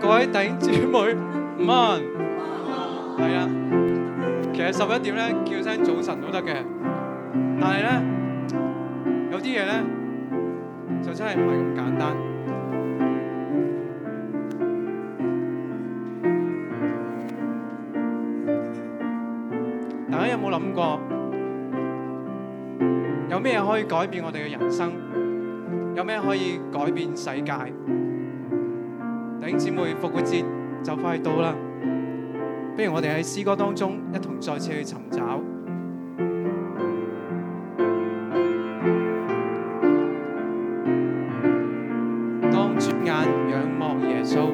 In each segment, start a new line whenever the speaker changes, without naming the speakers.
各位弟兄姊妹午安。係啊，其實11點咧叫聲早晨都得嘅，但係咧有啲嘢咧就真係唔係咁簡單。大家有冇諗過，有咩可以改變我哋嘅人生？有咩可以改變世界？弟兄姊妹，復活節就快到啦，不如我哋喺詩歌當中一同再次去尋找。當轉眼仰望耶穌，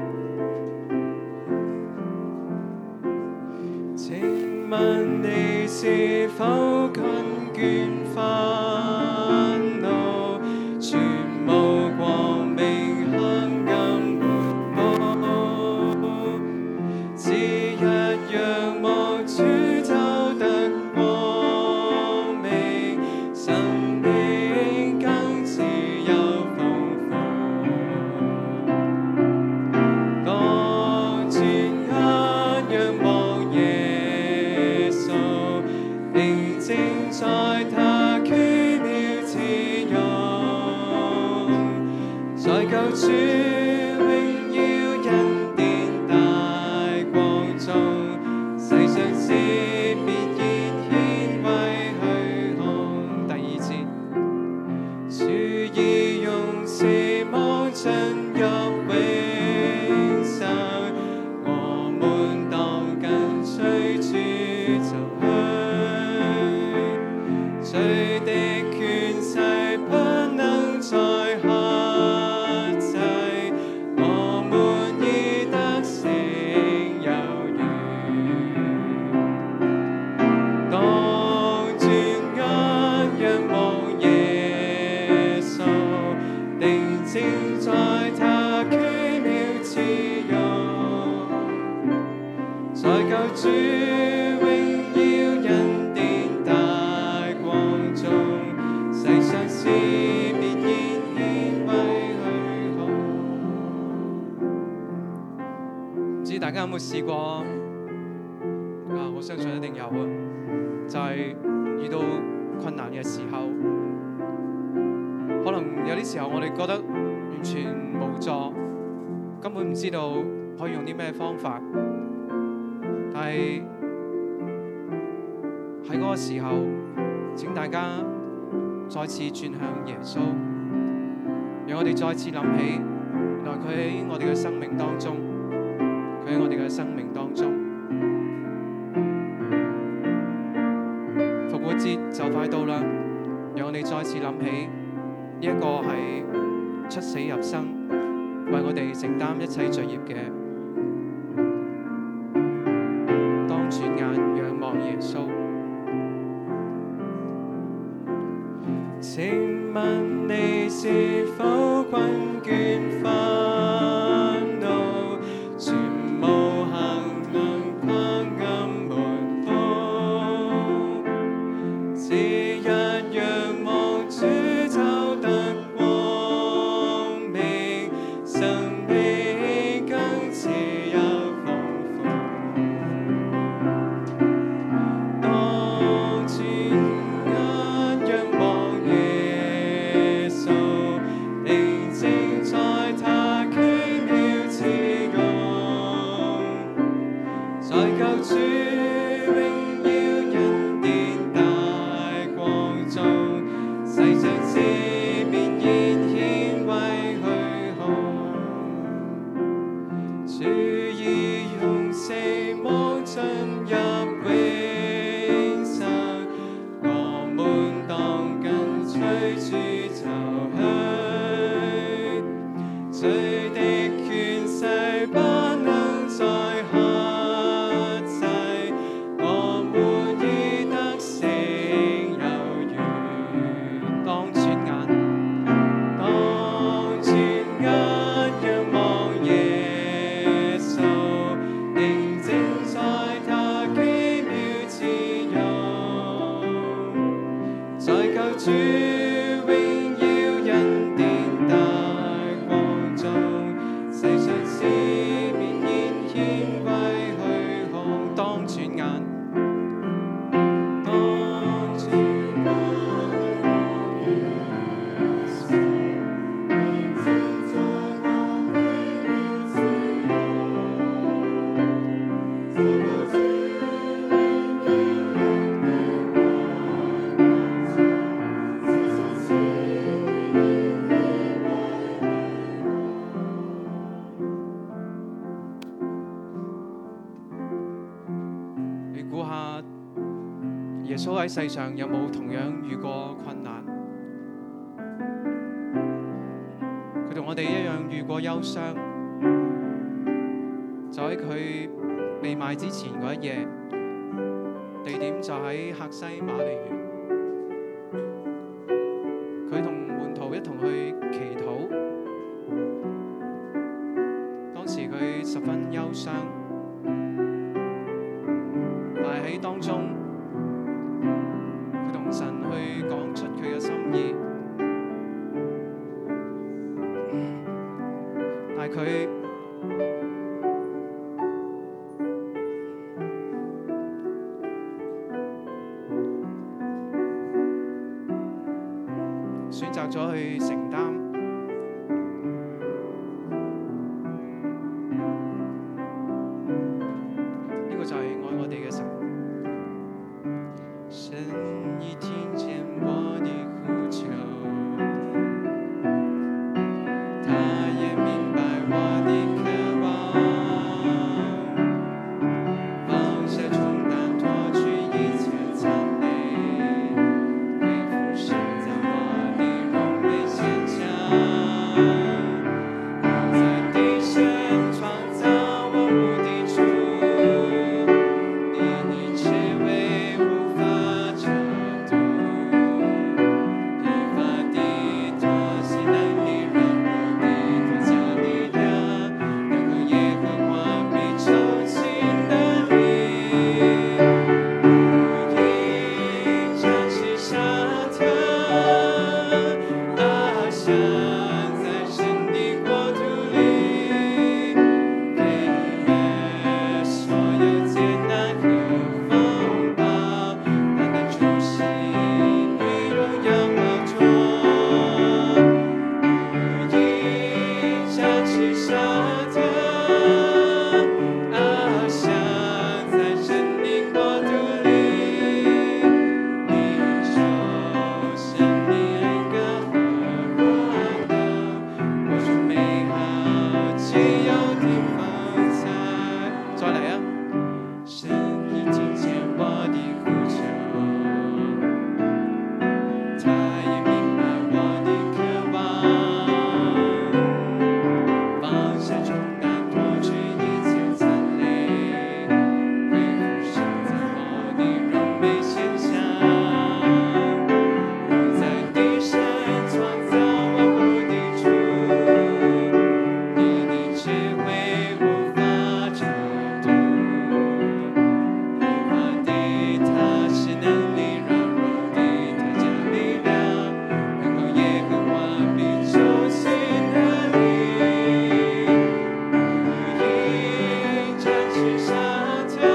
請問你是否困倦煩惱，全無光明黑暗滿布，只一仰望主就得光明，生命更自由豐富。當轉眼仰望耶穌，寧靜在他奇妙慈容，在救主榮耀恩典大光中，世上事必然顯為虛空。第二節，主已用死亡進入永生，我們當跟隨主走去，罪的權勢不能再克制，我們已得勝有餘。當轉眼仰望耶穌，定睛在他奇妙慈容，在救主榮耀恩典大光中，世上事必然顯為虛空。唔知大家有冇試過我相信一定有啊，就係遇到困難嘅時候，可能有啲時候我哋覺得完全無助，根本唔知道可以用啲咩方法，但係喺嗰個時候，請大家再次轉向耶穌，讓我哋再次諗起，原來佢喺我哋嘅生命當中，佢喺我哋嘅生命當中。復活節就快到啦，讓我哋再次諗起呢一個係出死入生，為我哋承擔一切罪孽嘅。當轉眼仰望耶穌，請問你是否困倦煩惱，全無黑暗滿布，只一仰望主就得光明，生命更自由豐富。當轉眼仰望耶穌，寧靜在他奇妙慈容，在救主榮耀恩典大光中，世上事必然顯為虛空。主已用死亡進入永生，我們當跟隨主走去，罪的權勢不能再克制，我們已得勝有餘。當轉眼仰望耶穌，寧靜在他奇顧下耶穌喺世上有冇同樣遇過困難？佢同我哋一樣遇過憂傷，就喺佢被賣之前嗰一夜，地點就喺客西馬尼園。佢同門徒一同去祈禱，當時佢十分憂傷，但係喺當中，佢同神去講出佢嘅心意，但係佢選擇咗去承擔，呢個就係愛我哋嘅神。神已聽見我的呼求，他也明白我的渴望，放下重擔，脫去一切纏累，恢復神在我的榮美顯彰，在地上創造我無敵主，你一切為無法測度，疲乏的他是能力軟弱的他加力量，然後耶和華必抽起能力，如鷹展翅上騰，翱翔在神的國度裡，飛越所有艱難和風暴，他的主席與榮耀寶座，如鷹展翅上騰，翱翔在神的國度裡，領受神的恩膏和華能，活出美好奇妙的風采。再嚟啊！神已聽見我的呼求，他也明白我的渴望，放下重擔，脫去一切纏累，恢復神在我的榮美顯彰，又在地上創造我無敵主，你的智慧無法測度，疲乏的他是能力軟弱的他加力量，然後耶和華必抽起能力，如鷹展翅上騰，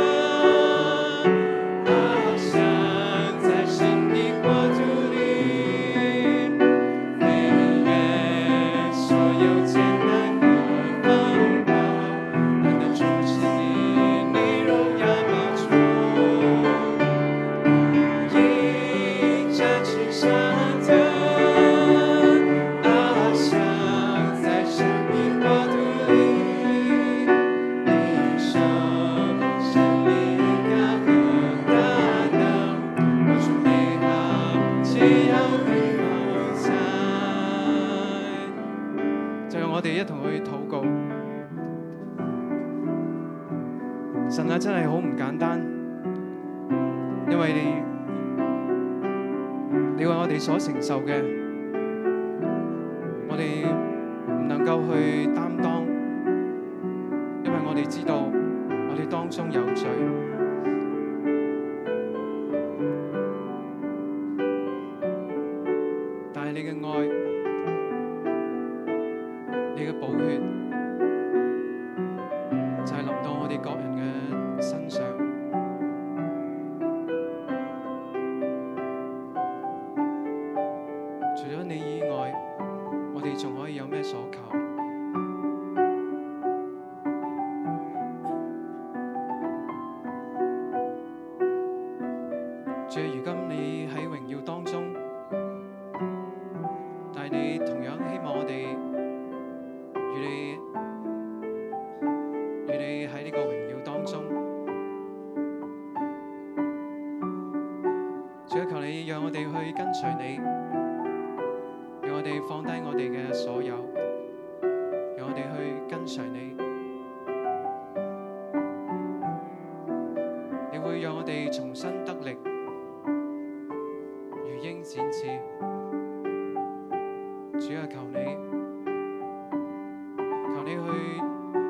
翱翔在神的國度裡，飛越所有艱難和風暴，他的主是你榮耀寶座，如鷹展翅上騰，翱翔在神的國度裡，領受神的恩膏和大能，活出美好奇妙的風采。就讓我哋一同去禱告。神啊，真係好唔簡單，因為你為我哋所承受嘅，我哋唔能夠去擔當，因為我哋知道我哋當中有罪。但係你嘅愛，你嘅寶血，就係臨到我哋各人嘅身上。除咗你以外，我哋仲可以有咩所求？主啊，如今你喺榮耀當中，但係你同樣希望我哋與你喺呢個榮耀當中。 讓我哋去跟隨你，讓我哋放低我哋嘅所有，讓我哋去跟隨你。你會讓我哋重新得力，如鷹展翅。主啊，求你去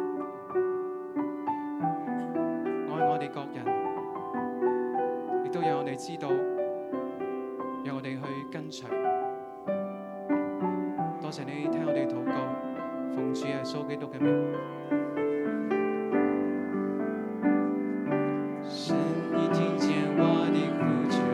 愛我哋各人，亦都讓我哋知道，讓我哋去跟隨。多謝你聽我哋禱告，奉主耶穌基督嘅名。神，你聽見我的呼求，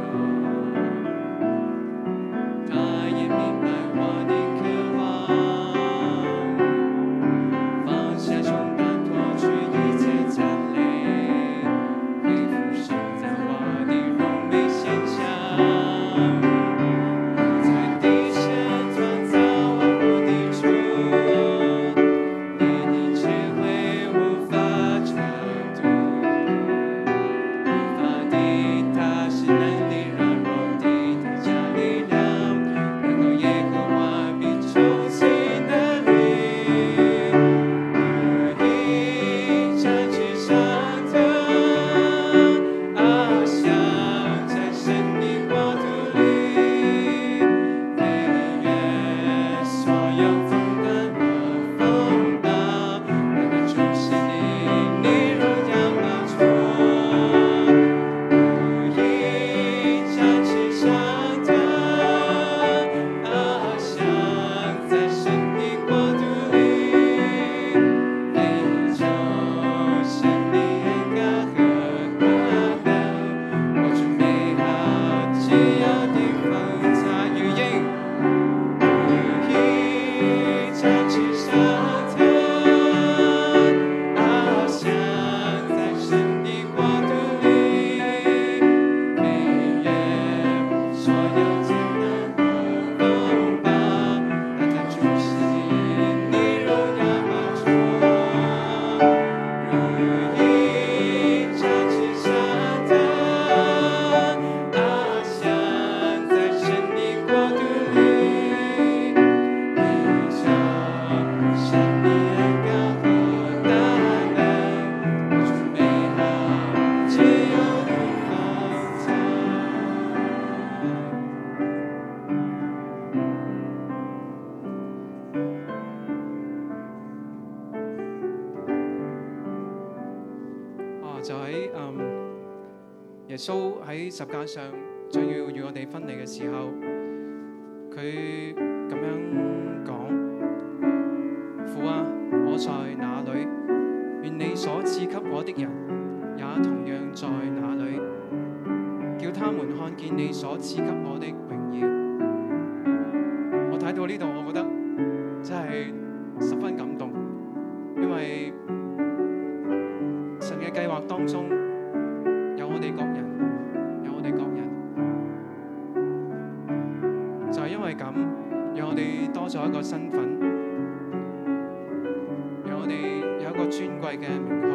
他也明白我的渴望，放下重擔，脫去一切纏累，恢復生在我的榮美獻上。在地上創造萬物的主，連一切會無法測度，無法的他是能力軟弱的，他加力量，能夠耶和華必從其那裡，如鷹展翅上騰，翱翔在神的國度裡，飛越所有風浪和風暴，那個主是你榮耀寶座，如鷹展翅上騰，翱翔在神的國度裡，飛求神的恩膏和華能，活出美好自由的風采，如鷹展翅上騰，翱翔在神的國度裡，飛越所有艱難和風暴，那他主是你榮耀寶座，如鷹展翅上騰，翱翔在神的國度裡，飛求神的恩膏和大能，活出美好自由的風采。就喺耶穌喺十架上將要與我哋分離嘅時候，佢咁樣講：父啊，我在哪裡？願你所賜給我的人也同樣在那裡，叫他們看見你所賜給我的榮耀。我睇到呢度，我覺得真係十分感動，因為神嘅計劃當中有我哋各人，有我哋各人，就係因為咁，讓我哋多咗一個身份，讓我哋有一個尊貴嘅名號，